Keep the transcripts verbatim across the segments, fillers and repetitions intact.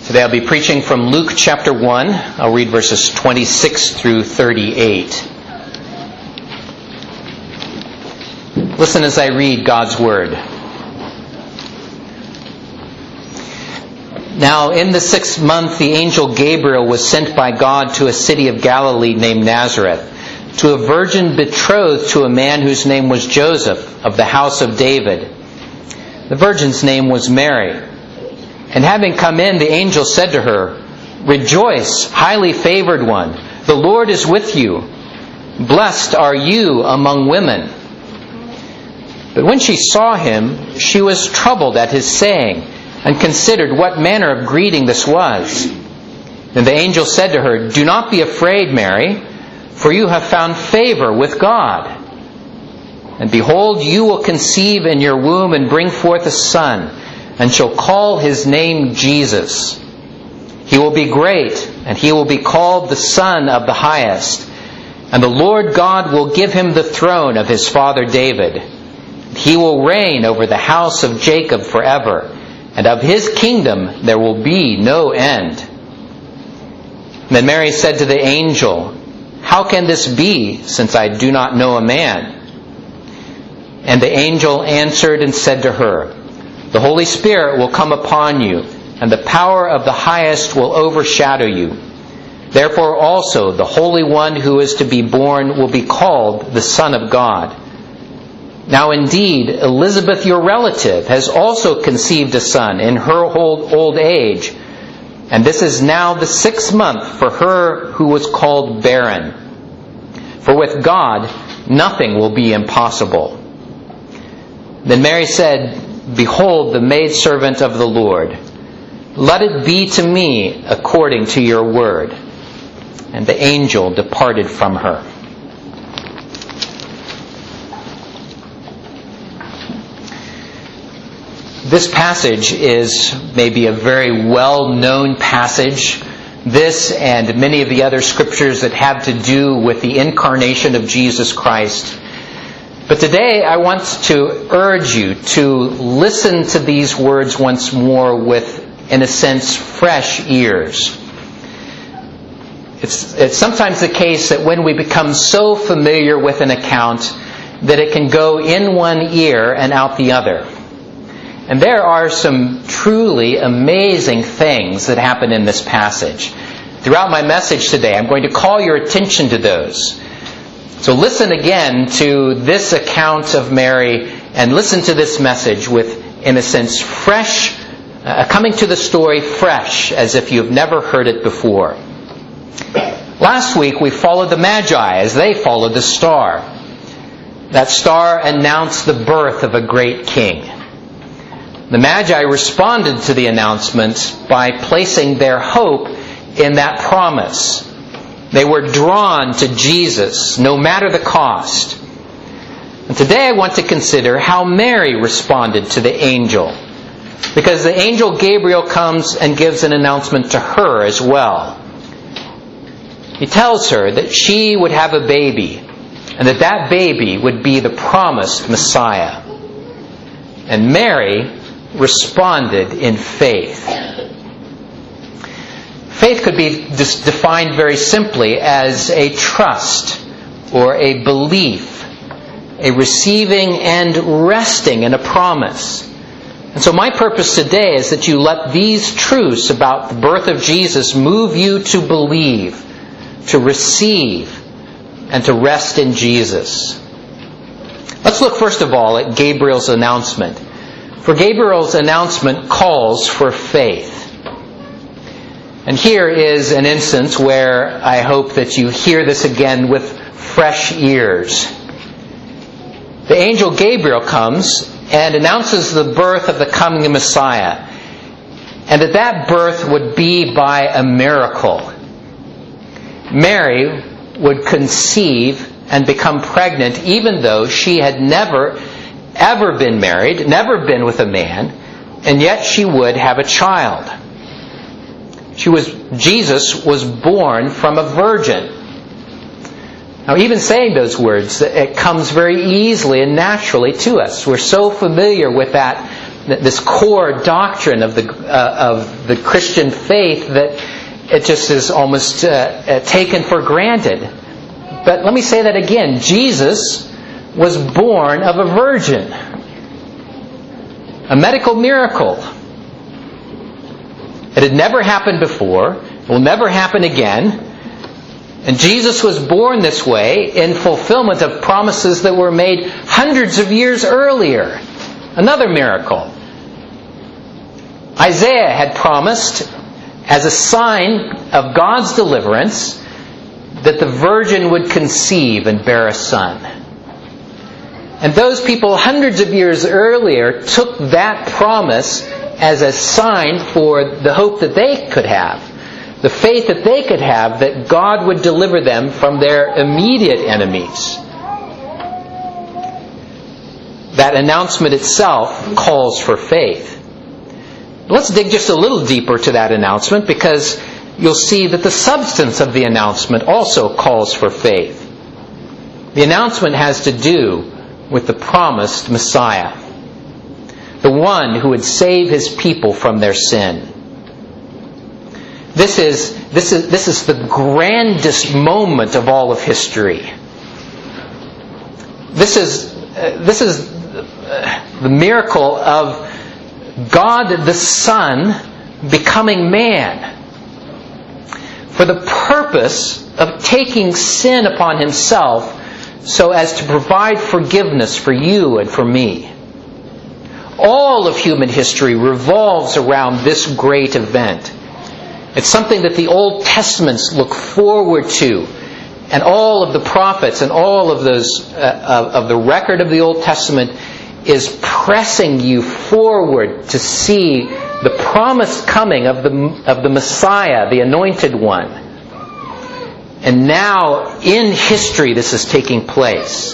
Today I'll be preaching from Luke chapter one. I'll read verses twenty-six through thirty-eight. Listen as I read God's Word. Now in the sixth month the angel Gabriel was sent by God to a city of Galilee named Nazareth, to a virgin betrothed to a man whose name was Joseph, of the house of David. The virgin's name was Mary. And having come in, the angel said to her, "Rejoice, highly favored one, the Lord is with you. Blessed are you among women." But when she saw him, she was troubled at his saying, and considered what manner of greeting this was. Then the angel said to her, "Do not be afraid, Mary, for you have found favor with God. And behold, you will conceive in your womb and bring forth a son, and shall call his name Jesus. He will be great, and he will be called the Son of the Highest. And the Lord God will give him the throne of his father David. He will reign over the house of Jacob forever, and of his kingdom there will be no end." Then Mary said to the angel, "How can this be, since I do not know a man?" And the angel answered and said to her, "The Holy Spirit will come upon you, and the power of the Highest will overshadow you. Therefore also the Holy One who is to be born will be called the Son of God. Now indeed, Elizabeth your relative has also conceived a son in her old, old age, and this is now the sixth month for her who was called barren. For with God nothing will be impossible." Then Mary said, "Behold, the maidservant of the Lord. Let it be to me according to your word." And the angel departed from her. This passage is maybe a very well-known passage. This and many of the other scriptures that have to do with the incarnation of Jesus Christ. But today I want to urge you to listen to these words once more with, in a sense, fresh ears. It's, it's sometimes the case that when we become so familiar with an account that it can go in one ear and out the other. And there are some truly amazing things that happen in this passage. Throughout my message today, I'm going to call your attention to those. So listen again to this account of Mary and listen to this message with, in a sense, fresh, uh, coming to the story fresh, as if you've never heard it before. Last week we followed the Magi as they followed the star. That star announced the birth of a great king. The Magi responded to the announcement by placing their hope in that promise. They were drawn to Jesus, no matter the cost. And today I want to consider how Mary responded to the angel. Because the angel Gabriel comes and gives an announcement to her as well. He tells her that she would have a baby, and that that baby would be the promised Messiah. And Mary responded in faith. Faith could be defined very simply as a trust or a belief, a receiving and resting in a promise. And so my purpose today is that you let these truths about the birth of Jesus move you to believe, to receive, and to rest in Jesus. Let's look first of all at Gabriel's announcement. For Gabriel's announcement calls for faith. And here is an instance where I hope that you hear this again with fresh ears. The angel Gabriel comes and announces the birth of the coming Messiah, and that that birth would be by a miracle. Mary would conceive and become pregnant even though she had never, ever been married, never been with a man, and yet she would have a child. She was, Jesus was born from a virgin. Now, even saying those words, it comes very easily and naturally to us. We're so familiar with that this core doctrine of the uh, of the Christian faith that it just is almost uh, uh, taken for granted. But let me say that again. Jesus was born of a virgin. A medical miracle. It had never happened before. It will never happen again. And Jesus was born this way in fulfillment of promises that were made hundreds of years earlier. Another miracle. Isaiah had promised, as a sign of God's deliverance, that the virgin would conceive and bear a son. And those people hundreds of years earlier took that promise as a sign for the hope that they could have. The faith that they could have that God would deliver them from their immediate enemies. That announcement itself calls for faith. Let's dig just a little deeper to that announcement, because you'll see that the substance of the announcement also calls for faith. The announcement has to do with the promised Messiah, the one who would save His people from their sin. This is, this is, this is the grandest moment of all of history. This is, uh, this is uh, the miracle of God the Son becoming man for the purpose of taking sin upon Himself so as to provide forgiveness for you and for me. All of human history revolves around this great event. It's something that the Old Testaments look forward to, and all of the prophets and all of those uh, of the record of the Old Testament is pressing you forward to see the promised coming of the of the Messiah, the Anointed One. And now, in history, this is taking place.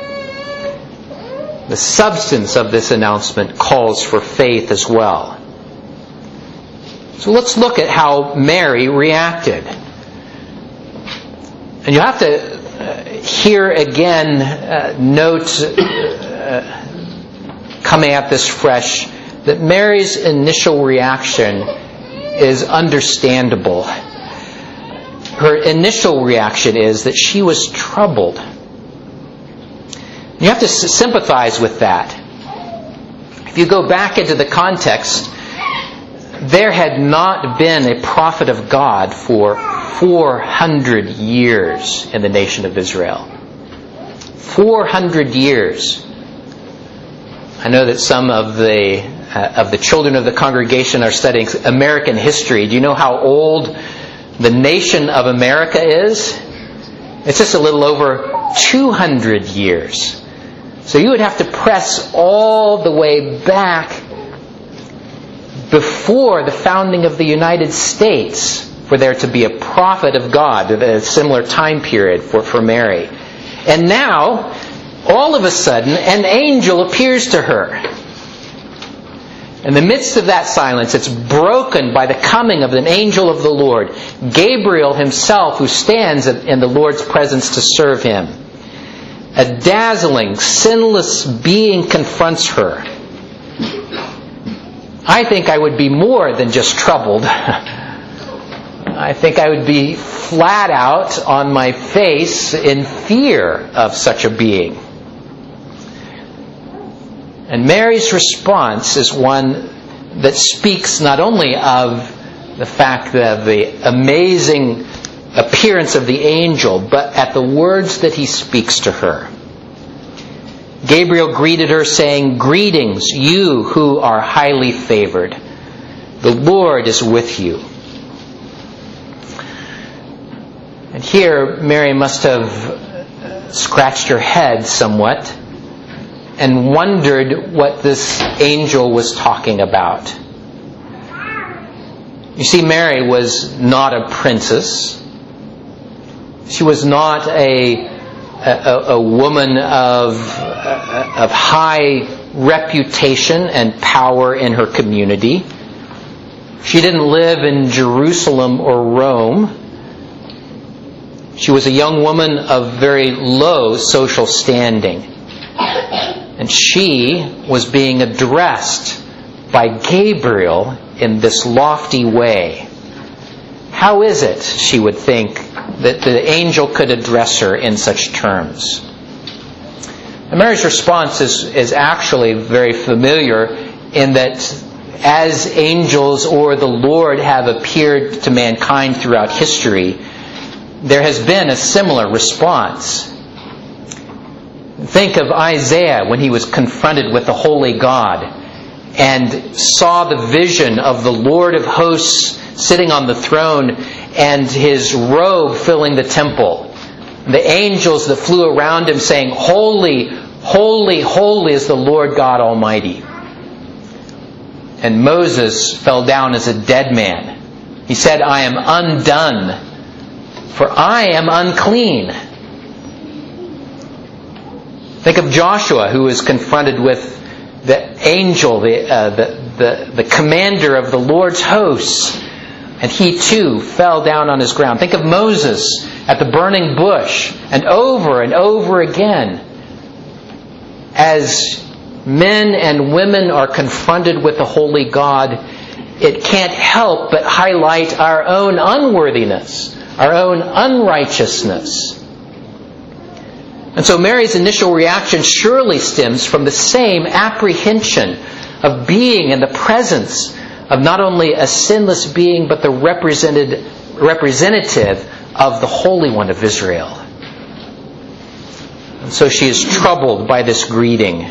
The substance of this announcement calls for faith as well. So let's look at how Mary reacted. And you have to uh, here again uh, note, uh, coming at this fresh, that Mary's initial reaction is understandable. Her initial reaction is that she was troubled. You have to sympathize with that. If you go back into the context, there had not been a prophet of God for four hundred years in the nation of Israel. four hundred years. I know that some of the uh, of the children of the congregation are studying American history. Do you know how old the nation of America is? It's just a little over two hundred years. So you would have to press all the way back before the founding of the United States for there to be a prophet of God at a similar time period for, for Mary. And now, all of a sudden, an angel appears to her. In the midst of that silence, it's broken by the coming of an angel of the Lord, Gabriel himself, who stands in the Lord's presence to serve him. A dazzling, sinless being confronts her. I think I would be more than just troubled. I think I would be flat out on my face in fear of such a being. And Mary's response is one that speaks not only of the fact that the amazing appearance of the angel, but at the words that he speaks to her. Gabriel greeted her saying, "Greetings, you who are highly favored. The Lord is with you." And here Mary must have scratched her head somewhat and wondered what this angel was talking about. You see, Mary was not a princess. She was not a, a, a woman of, of high reputation and power in her community. She didn't live in Jerusalem or Rome. She was a young woman of very low social standing. And she was being addressed by Gabriel in this lofty way. How is it, she would think, that the angel could address her in such terms? And Mary's response is, is actually very familiar in that as angels or the Lord have appeared to mankind throughout history, there has been a similar response. Think of Isaiah when he was confronted with the holy God and saw the vision of the Lord of hosts sitting on the throne and his robe filling the temple. The angels that flew around him saying, "Holy, holy, holy is the Lord God Almighty." And Moses fell down as a dead man. He said, "I am undone, for I am unclean." Think of Joshua, who was confronted with the angel, the, uh, the, the, the commander of the Lord's hosts, and he too fell down on his ground. Think of Moses at the burning bush, and over and over again, as men and women are confronted with the holy God, it can't help but highlight our own unworthiness, our own unrighteousness. And so Mary's initial reaction surely stems from the same apprehension of being in the presence of not only a sinless being, but the represented, representative of the Holy One of Israel. And so she is troubled by this greeting.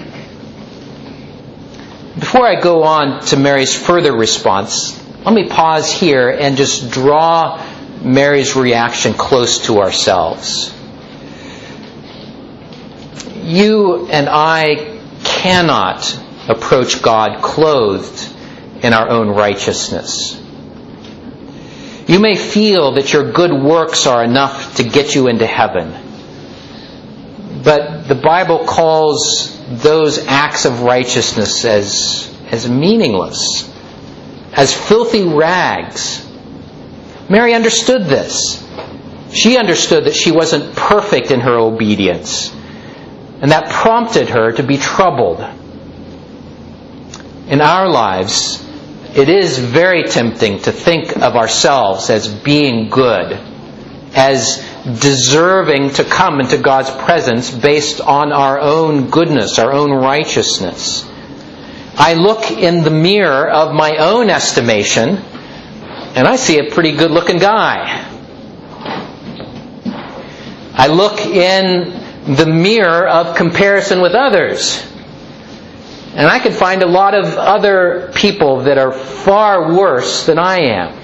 Before I go on to Mary's further response, let me pause here and just draw Mary's reaction close to ourselves. You and I cannot approach God clothed in our own righteousness. You may feel that your good works are enough to get you into heaven. But the Bible calls those acts of righteousness as, as meaningless, as filthy rags. Mary understood this. She understood that she wasn't perfect in her obedience. And that prompted her to be troubled. In our lives, it is very tempting to think of ourselves as being good, as deserving to come into God's presence based on our own goodness, our own righteousness. I look in the mirror of my own estimation, and I see a pretty good-looking guy. I look in the mirror of comparison with others, and I can find a lot of other people that are far worse than I am.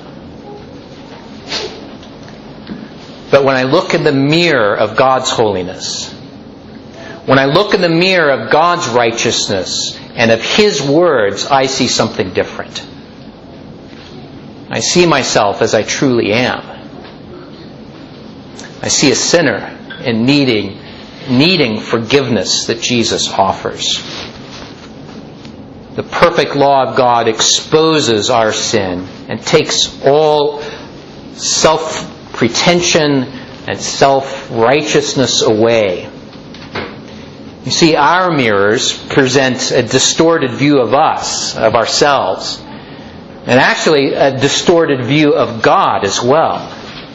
But when I look in the mirror of God's holiness, when I look in the mirror of God's righteousness and of His words, I see something different. I see myself as I truly am. I see a sinner and needing, needing forgiveness that Jesus offers. The perfect law of God exposes our sin and takes all self-pretension and self-righteousness away. You see, our mirrors present a distorted view of us, of ourselves, and actually a distorted view of God as well.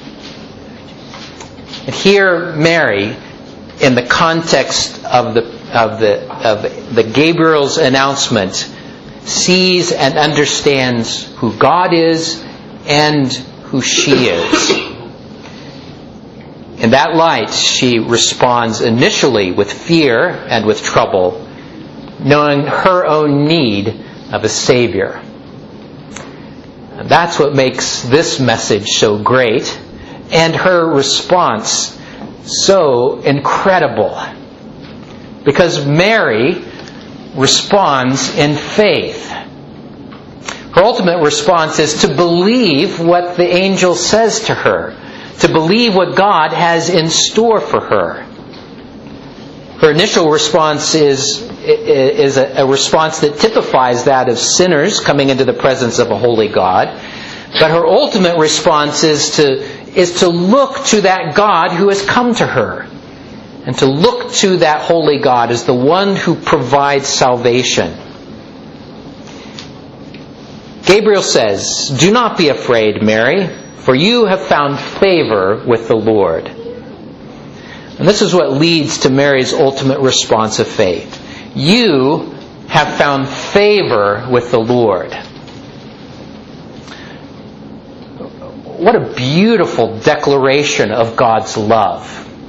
And here, Mary, in the context of the of the of the Gabriel's announcement, sees and understands who God is and who she is. In that light, she responds initially with fear and with trouble, knowing her own need of a Savior. And that's what makes this message so great, and her response so incredible. Because Mary responds in faith. Her ultimate response is to believe what the angel says to her, to believe what God has in store for her. Her initial response is, is a, a response that typifies that of sinners coming into the presence of a holy God. But her ultimate response is to, is to look to that God who has come to her, and to look to that holy God as the one who provides salvation. Gabriel says, "Do not be afraid, Mary, for you have found favor with the Lord." And this is what leads to Mary's ultimate response of faith. You have found favor with the Lord. What a beautiful declaration of God's love.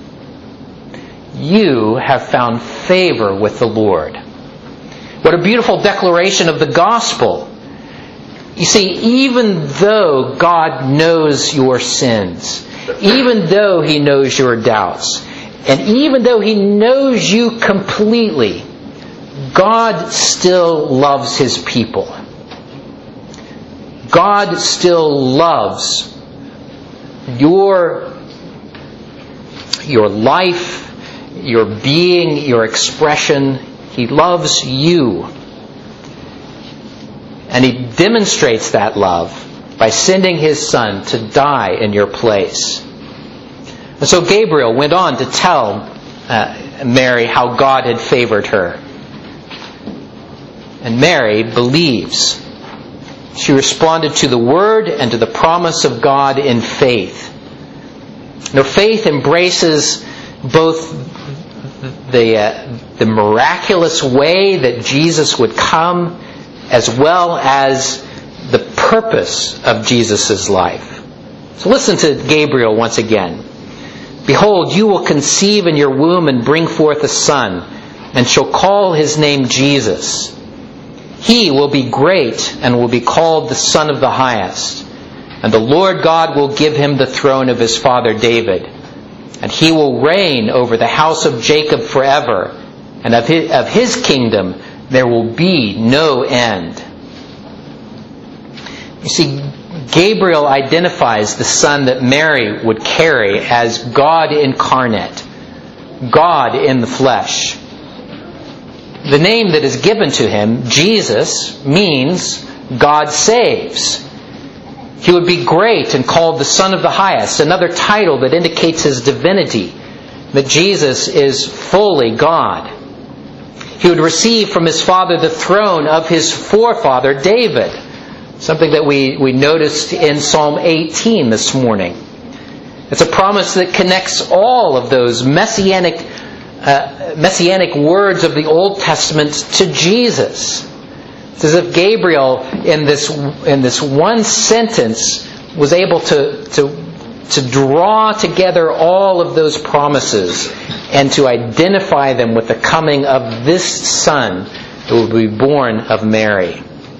You have found favor with the Lord. What a beautiful declaration of the gospel. You see, even though God knows your sins, even though He knows your doubts, and even though He knows you completely, God still loves His people. God still loves your, your life, your being, your expression. He loves you. And He demonstrates that love by sending His Son to die in your place. And so Gabriel went on to tell uh, Mary how God had favored her. And Mary believes. She responded to the word and to the promise of God in faith. Now, faith embraces both the, uh, the miraculous way that Jesus would come, as well as the purpose of Jesus' life. So listen to Gabriel once again. "Behold, you will conceive in your womb and bring forth a son, and shall call his name Jesus. He will be great and will be called the Son of the Highest. And the Lord God will give him the throne of his father David. And he will reign over the house of Jacob forever. And of his, of his kingdom there will be no end." You see, Gabriel identifies the Son that Mary would carry as God incarnate, God in the flesh. The name that is given to him, Jesus, means God saves. He would be great and called the Son of the Highest, another title that indicates His divinity, that Jesus is fully God. He would receive from His Father the throne of His forefather David, something that we, we noticed in Psalm eighteen this morning. It's a promise that connects all of those messianic uh, messianic words of the Old Testament to Jesus. It's as if Gabriel, in this in this one sentence, was able to, to, to draw together all of those promises and to identify them with the coming of this Son who will be born of Mary.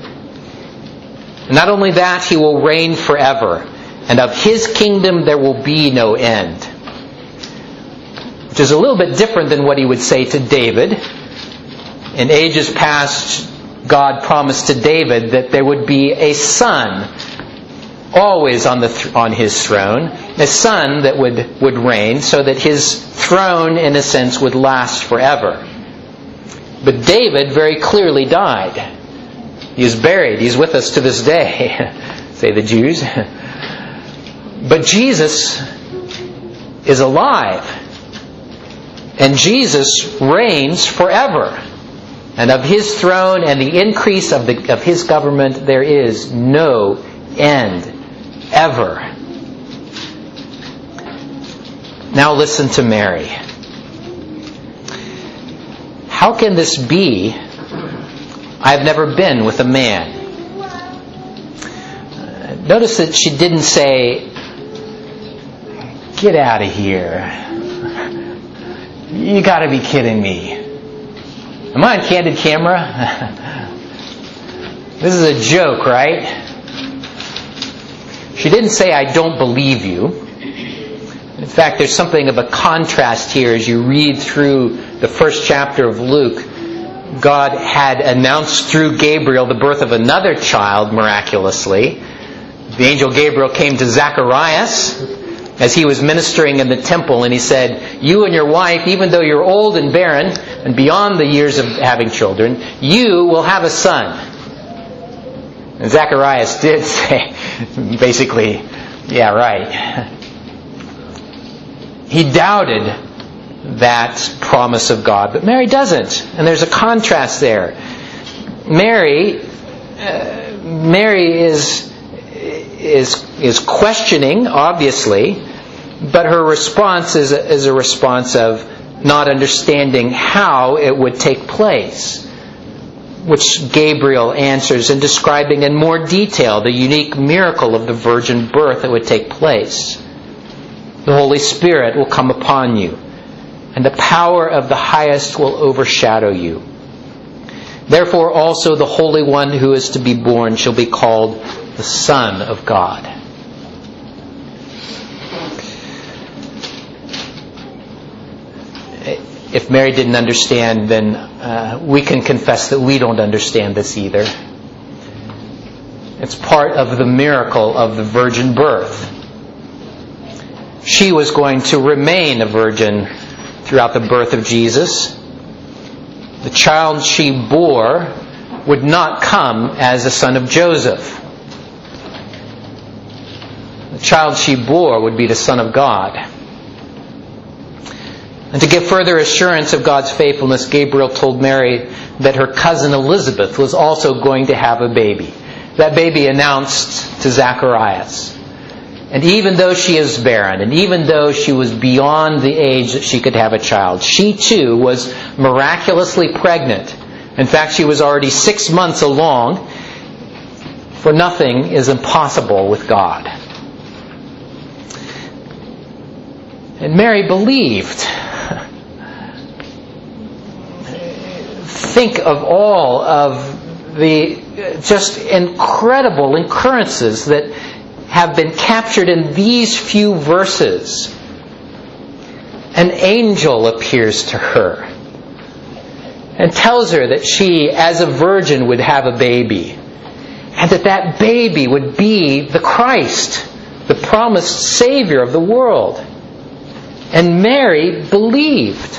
Not only that, He will reign forever, and of His kingdom there will be no end. Which is a little bit different than what He would say to David. In ages past, God promised to David that there would be a son always on the th- on his throne, a son that would, would reign, so that his throne, in a sense, would last forever. But David very clearly died. He is buried. He's with us to this day, say the Jews. But Jesus is alive. And Jesus reigns forever. And of His throne and the increase of, the, of His government, there is no end, ever. Now listen to Mary. How can this be? I've never been with a man. Uh, notice that she didn't say, "Get out of here. You got to be kidding me. Am I on candid camera? This is a joke, right?" She didn't say, "I don't believe you." In fact, there's something of a contrast here as you read through the first chapter of Luke. God had announced through Gabriel the birth of another child miraculously. The angel Gabriel came to Zacharias as he was ministering in the temple, and he said, "You and your wife, even though you're old and barren and beyond the years of having children, you will have a son." And Zacharias did say, basically, "Yeah, right." He doubted that promise of God, but Mary doesn't. And there's a contrast there. Mary uh, Mary is, is, is questioning, obviously, but her response is a, is a response of not understanding how it would take place, which Gabriel answers in describing in more detail the unique miracle of the virgin birth that would take place. The Holy Spirit will come upon you, and the power of the highest will overshadow you. Therefore also the Holy One who is to be born shall be called the Son of God. If Mary didn't understand, then uh, we can confess that we don't understand this either. It's part of the miracle of the virgin birth. She was going to remain a virgin throughout the birth of Jesus. The child she bore would not come as a son of Joseph. The child she bore would be the Son of God. And to give further assurance of God's faithfulness, Gabriel told Mary that her cousin Elizabeth was also going to have a baby. That baby announced to Zacharias. And even though she is barren, and even though she was beyond the age that she could have a child, she too was miraculously pregnant. In fact, she was already six months along, for nothing is impossible with God. And Mary believed. Think of all of the just incredible occurrences that have been captured in these few verses. An angel appears to her and tells her that she, as a virgin, would have a baby, and that that baby would be the Christ, the promised Savior of the world. And Mary believed.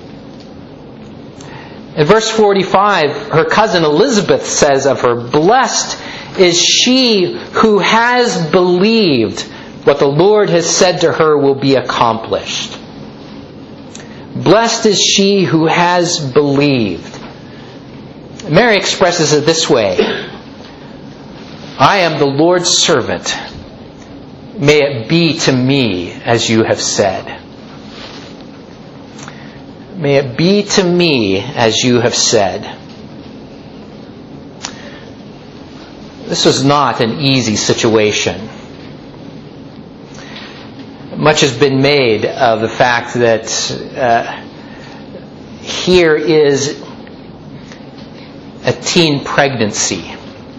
In verse forty-five, her cousin Elizabeth says of her, "Blessed is she who has believed what the Lord has said to her will be accomplished." Blessed is she who has believed. Mary expresses it this way: "I am the Lord's servant. May it be to me as you have said." May it be to me as you have said. This was not an easy situation. Much has been made of the fact that uh, here is a teen pregnancy.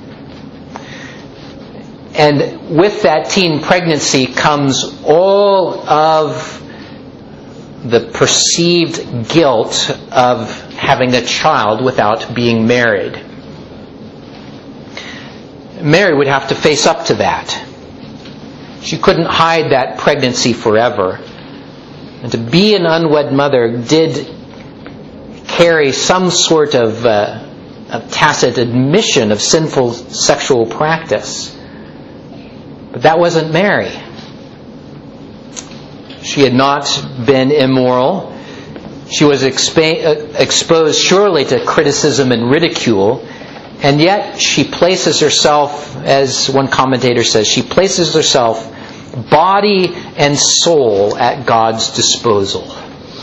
And with that teen pregnancy comes all of the perceived guilt of having a child without being married. Mary would have to face up to that. She couldn't hide that pregnancy forever. And to be an unwed mother did carry some sort of, uh, of tacit admission of sinful sexual practice. But that wasn't Mary. She had not been immoral. She was expa- exposed surely to criticism and ridicule. And yet she places herself, as one commentator says, she places herself body and soul at God's disposal.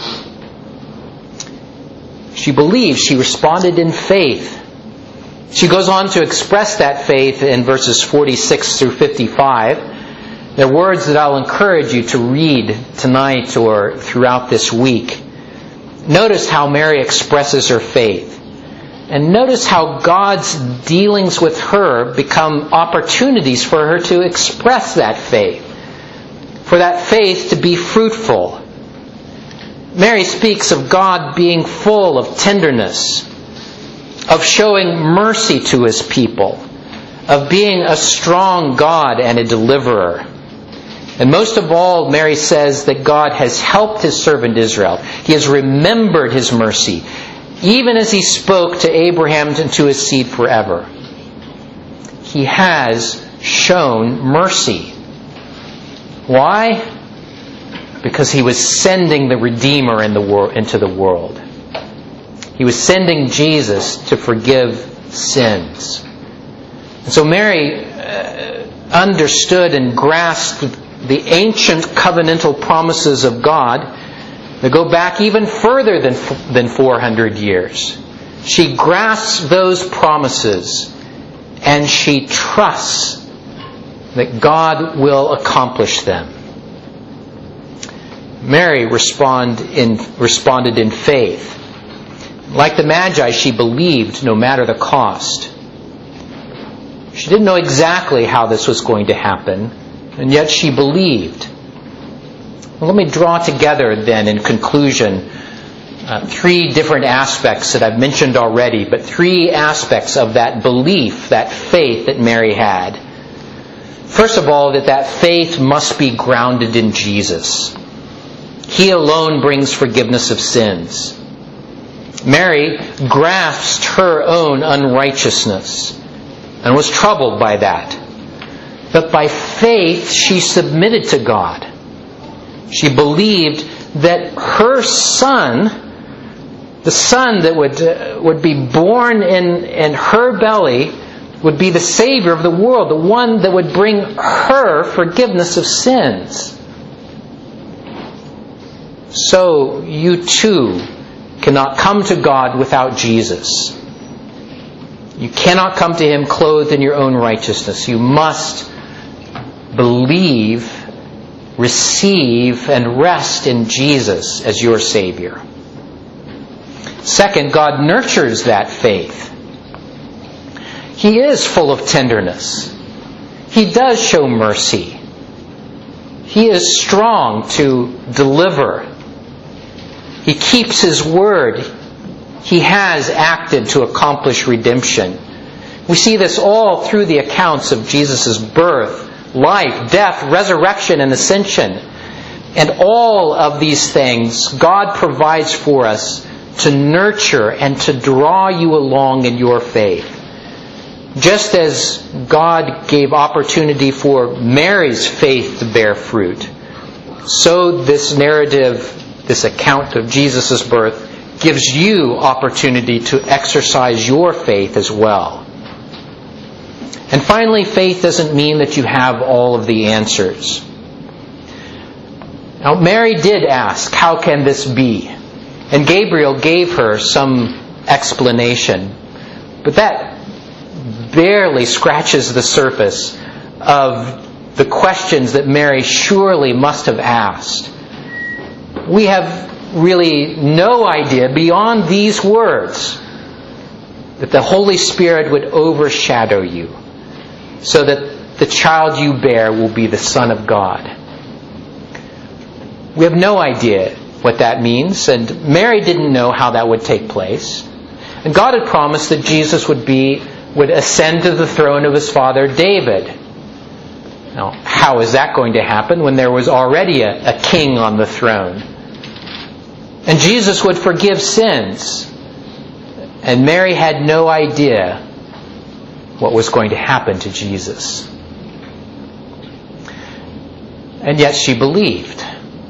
She believed. She responded in faith. She goes on to express that faith in verses forty-six through fifty-five. They're words that I'll encourage you to read tonight or throughout this week. Notice how Mary expresses her faith. And notice how God's dealings with her become opportunities for her to express that faith. For that faith to be fruitful. Mary speaks of God being full of tenderness, of showing mercy to His people, of being a strong God and a deliverer. And most of all, Mary says that God has helped His servant Israel. He has remembered His mercy, even as He spoke to Abraham and to his seed forever. He has shown mercy. Why? Because He was sending the Redeemer in the wor- into the world. He was sending Jesus to forgive sins. And so Mary uh, understood and grasped the ancient covenantal promises of God that go back even further than, than four hundred years. She grasps those promises and she trusts that God will accomplish them. Mary respond in, responded in faith. Like the Magi, she believed no matter the cost. She didn't know exactly how this was going to happen, and yet she believed. Well, let me draw together then in conclusion uh, three different aspects that I've mentioned already, but three aspects of that belief, that faith that Mary had. First of all, that that faith must be grounded in Jesus. He alone brings forgiveness of sins. Mary grasped her own unrighteousness and was troubled by that. But by faith, she submitted to God. She believed that her son, the son that would uh, would be born in, in her belly, would be the Savior of the world, the one that would bring her forgiveness of sins. So you too cannot come to God without Jesus. You cannot come to Him clothed in your own righteousness. You must believe, receive, and rest in Jesus as your Savior. Second, God nurtures that faith. He is full of tenderness. He does show mercy. He is strong to deliver. He keeps His word. He has acted to accomplish redemption. We see this all through the accounts of Jesus' birth, life, death, resurrection, and ascension. And all of these things God provides for us to nurture and to draw you along in your faith. Just as God gave opportunity for Mary's faith to bear fruit, so this narrative, this account of Jesus' birth, gives you opportunity to exercise your faith as well. And finally, faith doesn't mean that you have all of the answers. Now, Mary did ask, how can this be? And Gabriel gave her some explanation. But that barely scratches the surface of the questions that Mary surely must have asked. We have really no idea beyond these words that the Holy Spirit would overshadow you so that the child you bear will be the Son of God. We have no idea what that means, and Mary didn't know how that would take place. And God had promised that Jesus would be would ascend to the throne of His father David. Now, how is that going to happen when there was already a, a king on the throne? And Jesus would forgive sins. And Mary had no idea what was going to happen to Jesus. And yet she believed.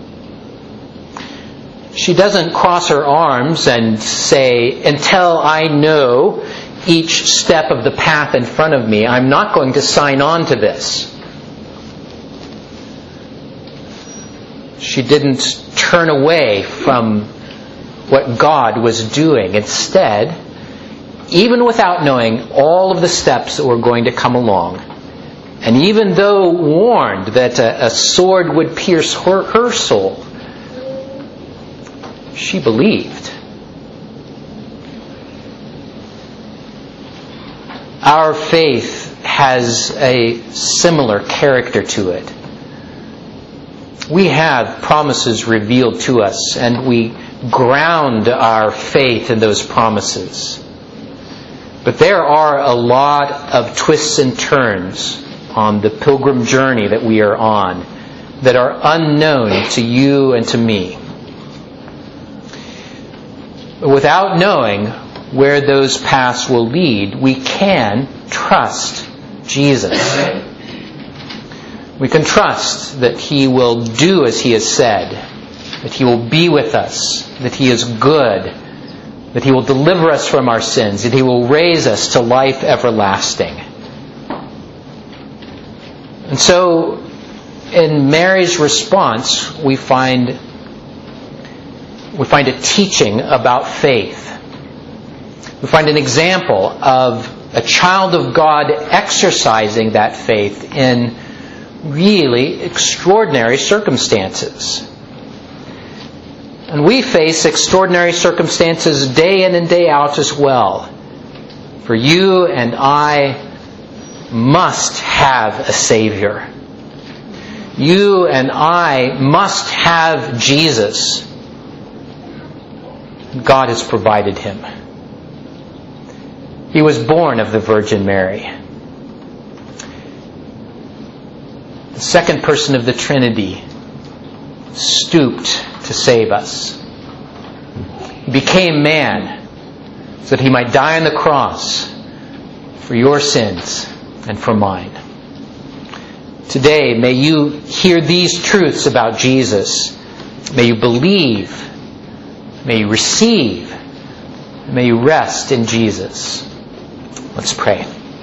She doesn't cross her arms and say, until I know each step of the path in front of me, I'm not going to sign on to this. She didn't turn away from what God was doing. Instead, even without knowing all of the steps that were going to come along, and even though warned that a, a sword would pierce her, her soul, she believed. Our faith has a similar character to it. We have promises revealed to us, and we ground our faith in those promises. But there are a lot of twists and turns on the pilgrim journey that we are on that are unknown to you and to me. Without knowing where those paths will lead, we can trust Jesus. We can trust that He will do as He has said, that He will be with us, that He is good, that He will deliver us from our sins, that He will raise us to life everlasting. And so, in Mary's response, we find we find a teaching about faith. We find an example of a child of God exercising that faith in really extraordinary circumstances. And we face extraordinary circumstances day in and day out as well. For you and I must have a Savior. You and I must have Jesus. God has provided Him. He was born of the Virgin Mary. The second person of the Trinity stooped to save us. He became man so that He might die on the cross for your sins and for mine. Today, may you hear these truths about Jesus. May you believe. May you receive. May you rest in Jesus. Let's pray.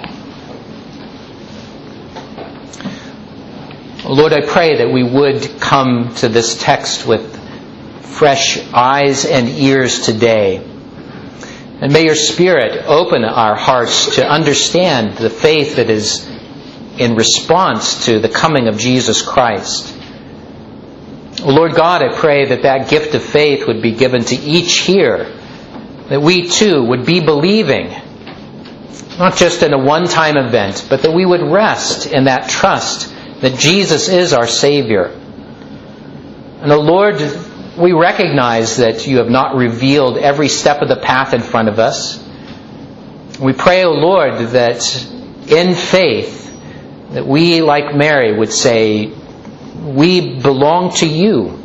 Lord, I pray that we would come to this text with fresh eyes and ears today. And may your Spirit open our hearts to understand the faith that is in response to the coming of Jesus Christ. Lord God, I pray that that gift of faith would be given to each here, that we too would be believing, not just in a one-time event, but that we would rest in that trust that Jesus is our Savior. And the Lord, we recognize that you have not revealed every step of the path in front of us. We pray, O Lord, that in faith, that we, like Mary, would say, we belong to you.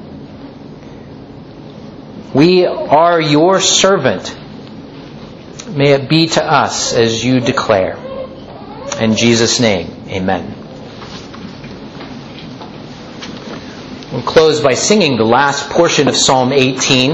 We are your servant. May it be to us as you declare. In Jesus' name, amen. We'll close by singing the last portion of Psalm eighteen.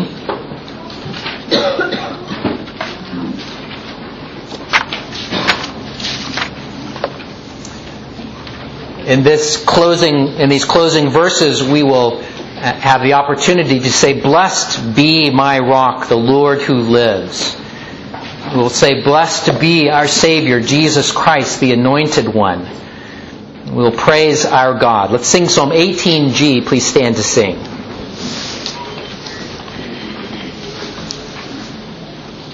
In this closing, in these closing verses, we will have the opportunity to say, "Blessed be my rock, the Lord who lives." We will say, "Blessed be our Savior, Jesus Christ, the Anointed One." We will praise our God. Let's sing Psalm eighteen G. Please stand to sing.